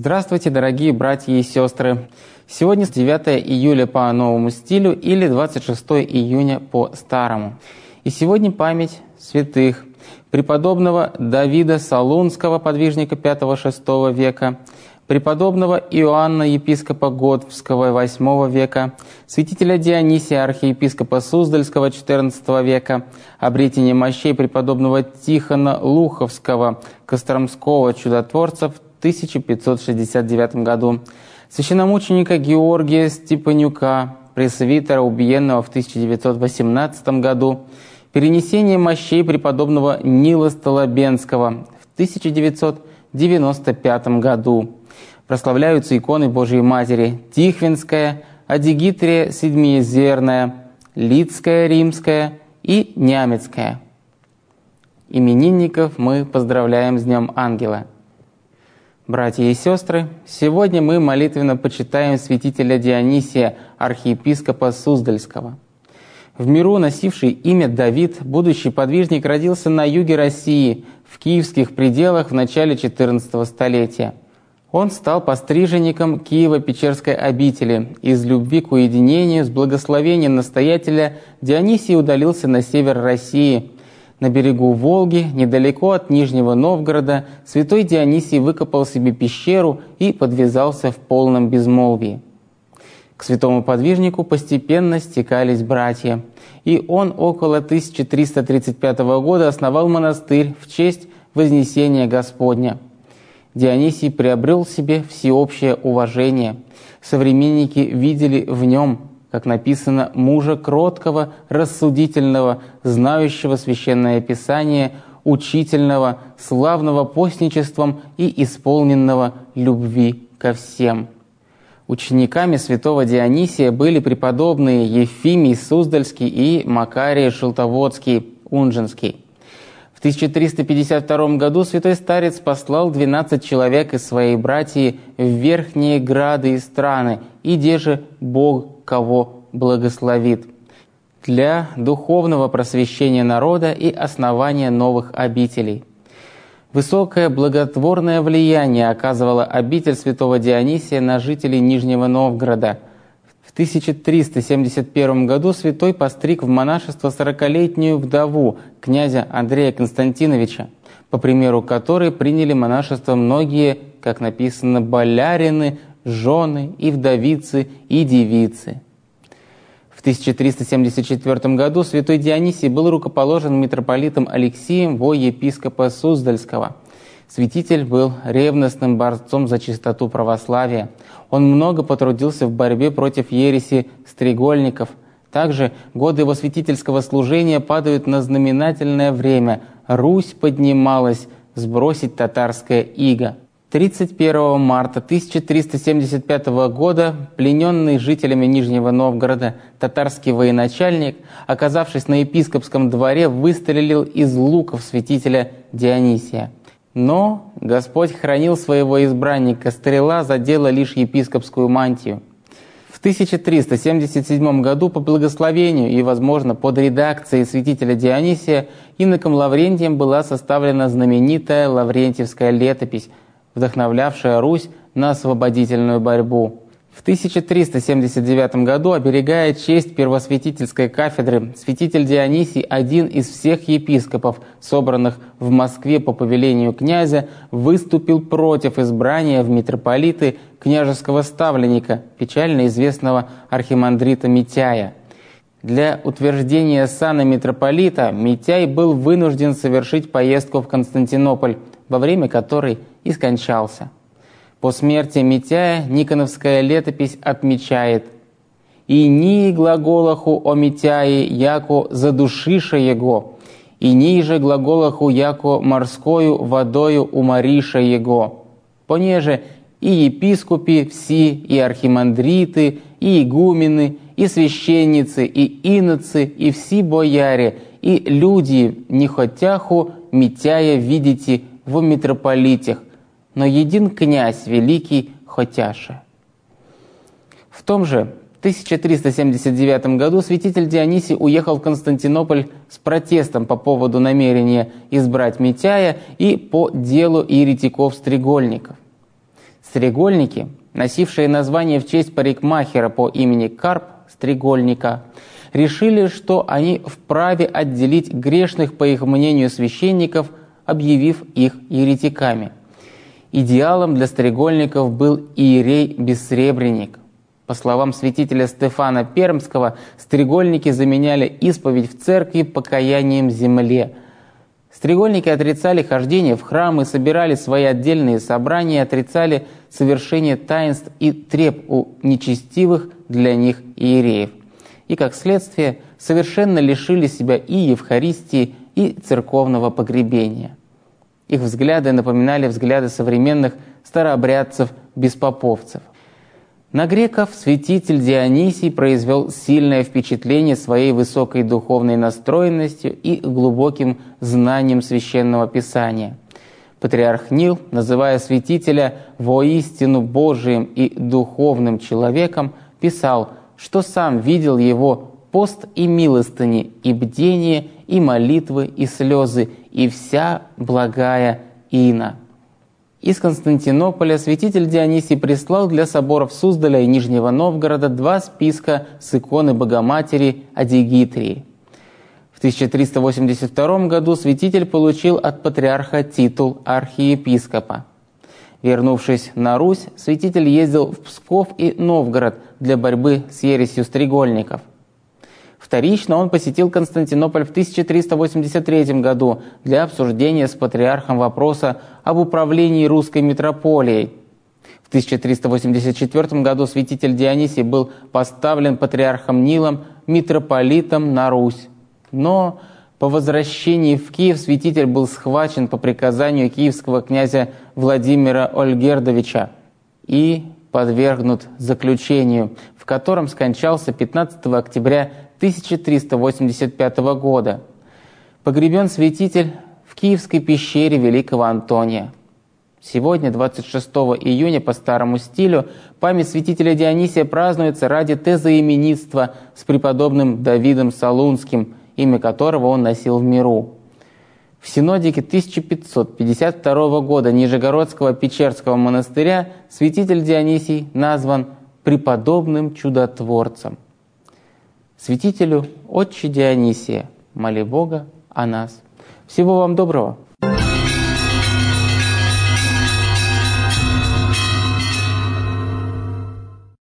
Здравствуйте, дорогие братья и сестры! Сегодня 9 июля по новому стилю или 26 июня по старому. И сегодня память святых преподобного Давида Солунского, подвижника V-VI века, преподобного Иоанна, епископа Готского VIII века, святителя Дионисия, архиепископа Суздальского XIV века, обретение мощей преподобного Тихона Луховского, Костромского чудотворца в 1569 году, священномученика Георгия Степанюка, пресвитера, убиенного в 1918 году, перенесение мощей преподобного Нила Столобенского в 1995 году. Прославляются иконы Божией Матери Тихвинская, Адигитрия Седмиезерная, Лидская Римская и Нямецкая. Именинников мы поздравляем с Днем Ангела. Братья и сестры, сегодня мы молитвенно почитаем святителя Дионисия, архиепископа Суздальского. В миру носивший имя Давид, будущий подвижник родился на юге России, в киевских пределах в начале XIV столетия. Он стал постриженником Киево-Печерской обители. Из любви к уединению, с благословения настоятеля, Дионисий удалился на север России. На берегу Волги, недалеко от Нижнего Новгорода, святой Дионисий выкопал себе пещеру и подвязался в полном безмолвии. К святому подвижнику постепенно стекались братья, и он около 1335 года основал монастырь в честь Вознесения Господня. Дионисий приобрел себе всеобщее уважение. Современники видели в нем, как написано, мужа кроткого, рассудительного, знающего священное писание, учительного, славного постничеством и исполненного любви ко всем. Учениками святого Дионисия были преподобные Ефимий Суздальский и Макарий Шелтоводский, Унжинский. В 1352 году святой старец послал 12 человек из своей братьи в верхние грады и страны, иде же Бог кого благословит, для духовного просвещения народа и основания новых обителей. Высокое благотворное влияние оказывала обитель святого Дионисия на жителей Нижнего Новгорода. В 1371 году святой постриг в монашество 40-летнюю вдову князя Андрея Константиновича, по примеру которой приняли монашество многие, как написано, болярины, жены и вдовицы и девицы. В 1374 году святой Дионисий был рукоположен митрополитом Алексием во епископа Суздальского. Святитель был ревностным борцом за чистоту православия. Он много потрудился в борьбе против ереси стрегольников. Также годы его святительского служения падают на знаменательное время. Русь поднималась сбросить татарское иго. 31 марта 1375 года плененный жителями Нижнего Новгорода татарский военачальник, оказавшись на епископском дворе, выстрелил из лука в святителя Дионисия. Но Господь хранил своего избранника, стрела задела лишь епископскую мантию. В 1377 году по благословению и, возможно, под редакцией святителя Дионисия иноком Лаврентием была составлена знаменитая Лаврентьевская летопись, вдохновлявшая Русь на освободительную борьбу. В 1379 году, оберегая честь первосвятительской кафедры, святитель Дионисий, один из всех епископов, собранных в Москве по повелению князя, выступил против избрания в митрополиты княжеского ставленника, печально известного архимандрита Митяя. Для утверждения сана митрополита Митяй был вынужден совершить поездку в Константинополь, во время которой и скончался. По смерти Митяя Никоновская летопись отмечает: «И ни глаголаху о Митяе, яко задушиша его, и ниже глаголаху, яко морскою водою умориша его, понеже и епископи все, и архимандриты, и игумены, и священницы, и иноцы, и все бояре, и люди не хотяху Митяя видите в митрополитах, но един князь великий хотяше». В том же 1379 году святитель Дионисий уехал в Константинополь с протестом по поводу намерения избрать Митяя и по делу еретиков-стрегольников. Стрегольники, носившие название в честь парикмахера по имени Карп Стрегольника, решили, что они вправе отделить грешных, по их мнению, священников, объявив их еретиками. Идеалом для стрегольников был иерей-бессребренник. По словам святителя Стефана Пермского, стрегольники заменяли исповедь в церкви покаянием земле. Стрегольники отрицали хождение в храмы, собирали свои отдельные собрания, отрицали совершение таинств и треб у нечестивых для них иереев. И, как следствие, совершенно лишили себя и Евхаристии, и церковного погребения. Их взгляды напоминали взгляды современных старообрядцев-беспоповцев. На греков святитель Дионисий произвел сильное впечатление своей высокой духовной настроенностью и глубоким знанием Священного Писания. Патриарх Нил, называя святителя воистину Божиим и духовным человеком, писал, что сам видел его пост и милостыни, и бдение, и молитвы, и слезы, и вся благая ина. Из Константинополя святитель Дионисий прислал для соборов Суздаля и Нижнего Новгорода 2 списка с иконы Богоматери Адигитрии. В 1382 году святитель получил от патриарха титул архиепископа. Вернувшись на Русь, святитель ездил в Псков и Новгород для борьбы с ересью стрегольников. Вторично он посетил Константинополь в 1383 году для обсуждения с патриархом вопроса об управлении русской митрополией. В 1384 году святитель Дионисий был поставлен патриархом Нилом митрополитом на Русь. Но по возвращении в Киев святитель был схвачен по приказанию киевского князя Владимира Ольгердовича и подвергнут заключению, в котором скончался 15 октября 1385 года. Погребен святитель в Киевской пещере Великого Антония. Сегодня, 26 июня по старому стилю, память святителя Дионисия празднуется ради тезоименитства с преподобным Давидом Солунским, имя которого он носил в миру. В синодике 1552 года Нижегородского Печерского монастыря святитель Дионисий назван преподобным чудотворцем. Святителю Отче Дионисия, моли Бога о нас. Всего вам доброго!